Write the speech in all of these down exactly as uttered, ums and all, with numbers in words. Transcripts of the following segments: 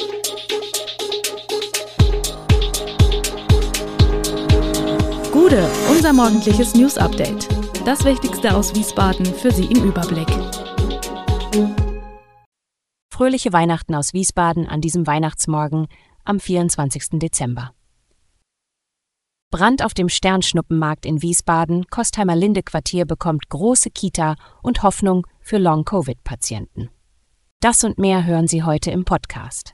Gude, unser morgendliches News-Update. Das Wichtigste aus Wiesbaden für Sie im Überblick. Fröhliche Weihnachten aus Wiesbaden an diesem Weihnachtsmorgen am vierundzwanzigsten Dezember. Brand auf dem Sternschnuppenmarkt in Wiesbaden, Kostheimer Linde-Quartier bekommt große Kita und Hoffnung für Long-Covid-Patienten. Das und mehr hören Sie heute im Podcast.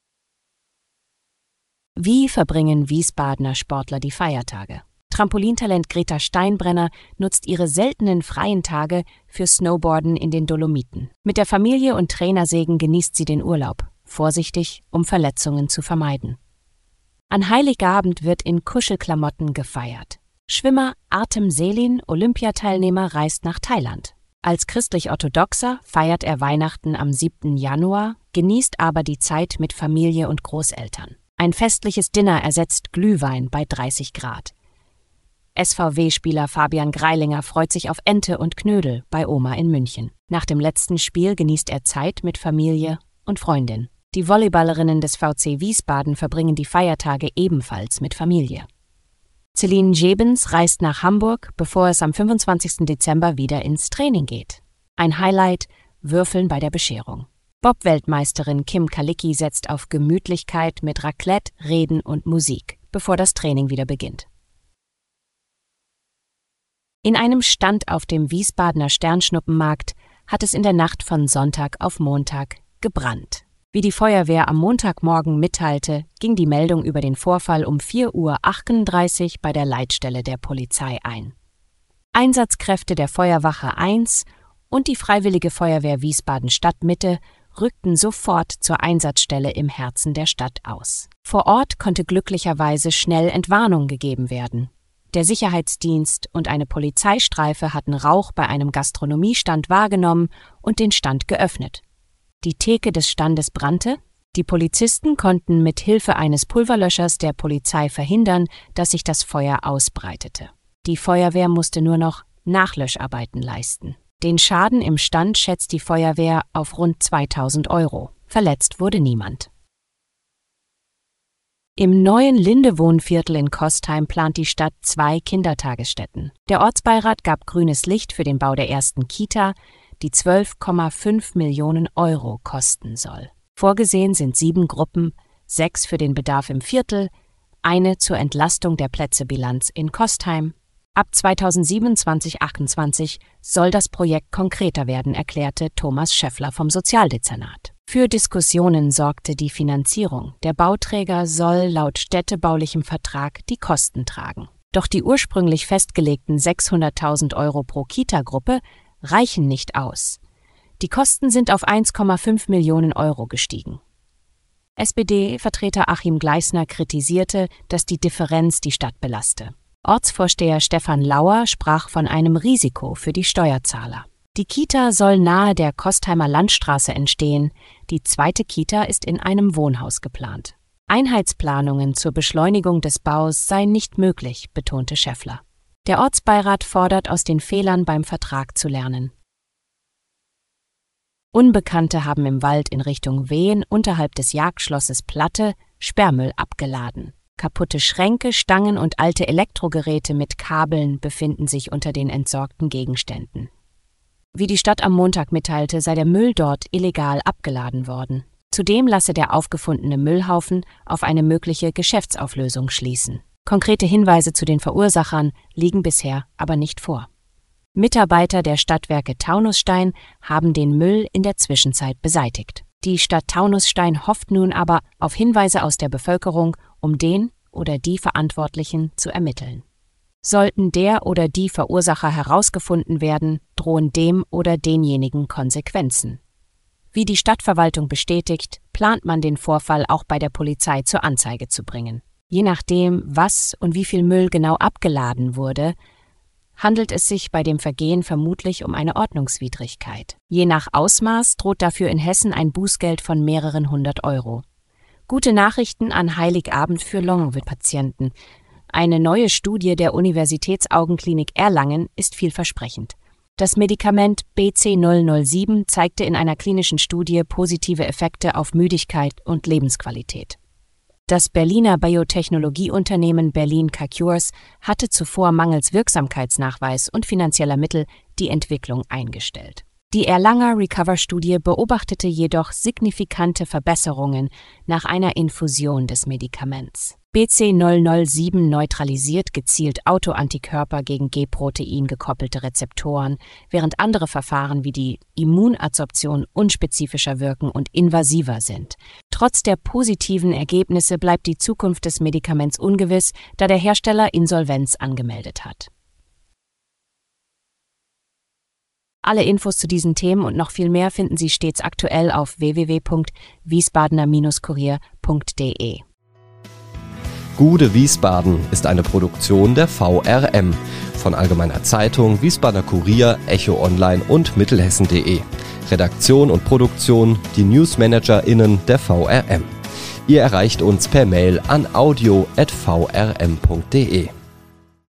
Wie verbringen Wiesbadener Sportler die Feiertage? Trampolintalent Greta Steinbrenner nutzt ihre seltenen freien Tage für Snowboarden in den Dolomiten. Mit der Familie und Trainersegen genießt sie den Urlaub, vorsichtig, um Verletzungen zu vermeiden. An Heiligabend wird in Kuschelklamotten gefeiert. Schwimmer Artem Selin, Olympiateilnehmer, reist nach Thailand. Als christlich-orthodoxer feiert er Weihnachten am siebten Januar, genießt aber die Zeit mit Familie und Großeltern. Ein festliches Dinner ersetzt Glühwein bei dreißig Grad. S V W-Spieler Fabian Greilinger freut sich auf Ente und Knödel bei Oma in München. Nach dem letzten Spiel genießt er Zeit mit Familie und Freundin. Die Volleyballerinnen des V C Wiesbaden verbringen die Feiertage ebenfalls mit Familie. Celine Jebens reist nach Hamburg, bevor es am fünfundzwanzigsten Dezember wieder ins Training geht. Ein Highlight: Würfeln bei der Bescherung. Bob-Weltmeisterin Kim Kalicki setzt auf Gemütlichkeit mit Raclette, Reden und Musik, bevor das Training wieder beginnt. In einem Stand auf dem Wiesbadener Sternschnuppenmarkt hat es in der Nacht von Sonntag auf Montag gebrannt. Wie die Feuerwehr am Montagmorgen mitteilte, ging die Meldung über den Vorfall um vier Uhr achtunddreißig bei der Leitstelle der Polizei ein. Einsatzkräfte der Feuerwache eins und die Freiwillige Feuerwehr Wiesbaden Stadtmitte rückten sofort zur Einsatzstelle im Herzen der Stadt aus. Vor Ort konnte glücklicherweise schnell Entwarnung gegeben werden. Der Sicherheitsdienst und eine Polizeistreife hatten Rauch bei einem Gastronomiestand wahrgenommen und den Stand geöffnet. Die Theke des Standes brannte. Die Polizisten konnten mit Hilfe eines Pulverlöschers der Polizei verhindern, dass sich das Feuer ausbreitete. Die Feuerwehr musste nur noch Nachlöscharbeiten leisten. Den Schaden im Stand schätzt die Feuerwehr auf rund zweitausend Euro. Verletzt wurde niemand. Im neuen Linde-Wohnviertel in Kostheim plant die Stadt zwei Kindertagesstätten. Der Ortsbeirat gab grünes Licht für den Bau der ersten Kita, die zwölf Komma fünf Millionen Euro kosten soll. Vorgesehen sind sieben Gruppen, sechs für den Bedarf im Viertel, eine zur Entlastung der Plätzebilanz in Kostheim. Ab zweitausendsiebenundzwanzig achtundzwanzig soll das Projekt konkreter werden, erklärte Thomas Schäffler vom Sozialdezernat. Für Diskussionen sorgte die Finanzierung. Der Bauträger soll laut städtebaulichem Vertrag die Kosten tragen. Doch die ursprünglich festgelegten sechshunderttausend Euro pro Kita-Gruppe reichen nicht aus. Die Kosten sind auf eins Komma fünf Millionen Euro gestiegen. S P D-Vertreter Achim Gleisner kritisierte, dass die Differenz die Stadt belaste. Ortsvorsteher Stefan Lauer sprach von einem Risiko für die Steuerzahler. Die Kita soll nahe der Kostheimer Landstraße entstehen. Die zweite Kita ist in einem Wohnhaus geplant. Einheitsplanungen zur Beschleunigung des Baus seien nicht möglich, betonte Schäffler. Der Ortsbeirat fordert, aus den Fehlern beim Vertrag zu lernen. Unbekannte haben im Wald in Richtung Wehen unterhalb des Jagdschlosses Platte Sperrmüll abgeladen. Kaputte Schränke, Stangen und alte Elektrogeräte mit Kabeln befinden sich unter den entsorgten Gegenständen. Wie die Stadt am Montag mitteilte, sei der Müll dort illegal abgeladen worden. Zudem lasse der aufgefundene Müllhaufen auf eine mögliche Geschäftsauflösung schließen. Konkrete Hinweise zu den Verursachern liegen bisher aber nicht vor. Mitarbeiter der Stadtwerke Taunusstein haben den Müll in der Zwischenzeit beseitigt. Die Stadt Taunusstein hofft nun aber auf Hinweise aus der Bevölkerung, um den oder die Verantwortlichen zu ermitteln. Sollten der oder die Verursacher herausgefunden werden, drohen dem oder denjenigen Konsequenzen. Wie die Stadtverwaltung bestätigt, plant man den Vorfall auch bei der Polizei zur Anzeige zu bringen. Je nachdem, was und wie viel Müll genau abgeladen wurde, handelt es sich bei dem Vergehen vermutlich um eine Ordnungswidrigkeit. Je nach Ausmaß droht dafür in Hessen ein Bußgeld von mehreren hundert Euro. Gute Nachrichten an Heiligabend für Long-Covid-Patienten. Eine neue Studie der Universitätsaugenklinik Erlangen ist vielversprechend. Das Medikament B C null null sieben zeigte in einer klinischen Studie positive Effekte auf Müdigkeit und Lebensqualität. Das Berliner Biotechnologieunternehmen Berlin Cures hatte zuvor mangels Wirksamkeitsnachweis und finanzieller Mittel die Entwicklung eingestellt. Die Erlanger Recover-Studie beobachtete jedoch signifikante Verbesserungen nach einer Infusion des Medikaments. B C null null sieben neutralisiert gezielt Autoantikörper gegen G-Protein gekoppelte Rezeptoren, während andere Verfahren wie die Immunadsorption unspezifischer wirken und invasiver sind. Trotz der positiven Ergebnisse bleibt die Zukunft des Medikaments ungewiss, da der Hersteller Insolvenz angemeldet hat. Alle Infos zu diesen Themen und noch viel mehr finden Sie stets aktuell auf w w w punkt wiesbadener Kurier punkt d e. Gude Wiesbaden ist eine Produktion der V R M von Allgemeiner Zeitung, Wiesbadener Kurier, Echo Online und Mittelhessen punkt de. Redaktion und Produktion die NewsmanagerInnen der V R M. Ihr erreicht uns per Mail an audio at v r m punkt d e.